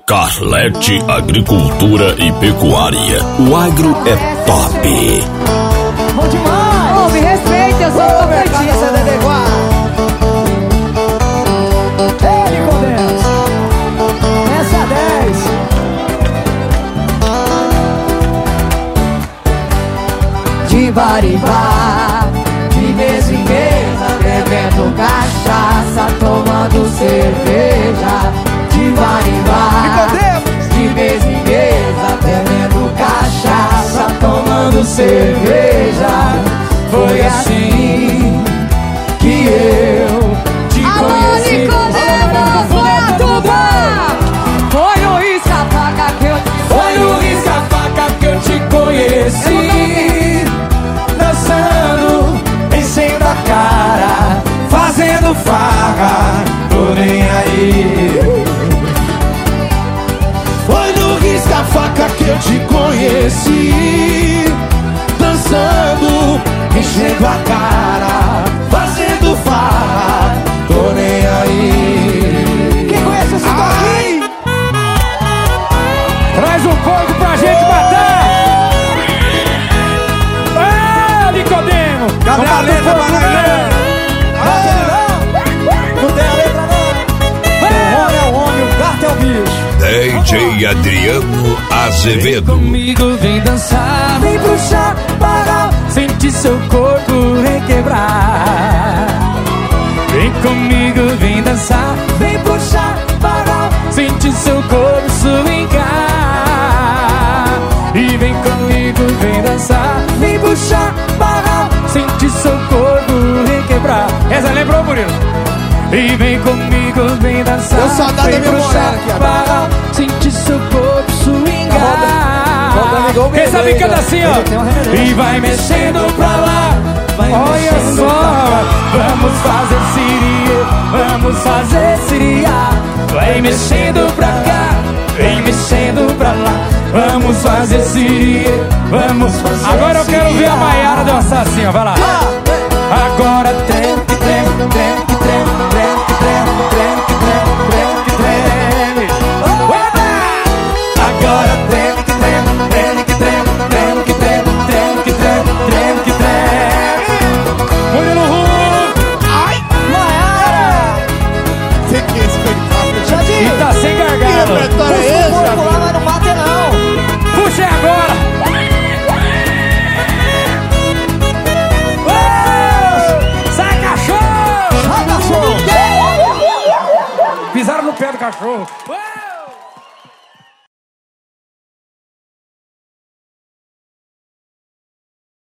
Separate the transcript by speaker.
Speaker 1: Carlete Agricultura e Pecuária. O agro é top.
Speaker 2: Bom demais!
Speaker 3: Ô, me respeita, eu sou o tocantins.
Speaker 2: Ele com Deus. Essa 10. De bar em bar, de mesa em mesa, bebendo cachaça, tomando cerveja. De bar em bar, de mesa em mesa, bebendo cachaça, tomando cerveja. Foi assim que eu te conheci.
Speaker 3: Nicodemo, foi a tuba! Foi no risca-faca que eu te
Speaker 2: Foi no risca-faca que eu te conheci. Dançando, enchendo a cara, fazendo farra, tô nem aí. Foi no risca-faca que eu te conheci. Dançando, enchendo a cara, fazendo farra, tô nem aí. Quem conhece esse toque? Traz um fogo pra gente matar! Ah, Nicodemo!
Speaker 4: Cadê a letra, Maravilha?
Speaker 2: Não tem a letra não! O homem é o homem, o gato é o bicho!
Speaker 1: DJ Adriano Azevedo.
Speaker 2: Vem comigo, vem dançar, vem pro chaparral, sente seu corpo requebrar. Vem comigo, vem dançar, vem pro chaparral, sente seu corpo swingar. E vem comigo, vem dançar, vem pro chaparral, sente seu corpo requebrar. Essa lembrou, Murilo? E vem comigo, vem dançar,
Speaker 4: Eu só dá
Speaker 2: vem
Speaker 4: da minha
Speaker 2: pro
Speaker 4: mulher aqui,
Speaker 2: chaparral, sente seu corpo swingar. Quem sabe canta assim, ó. E vai mexendo pra lá, olha só. Vamos fazer siria, vamos fazer siria. Vai mexendo pra cá, vem mexendo pra lá. Vamos fazer siria, vamos fazer. Agora eu quero ver a Maiara dançar assim, ó, vai lá.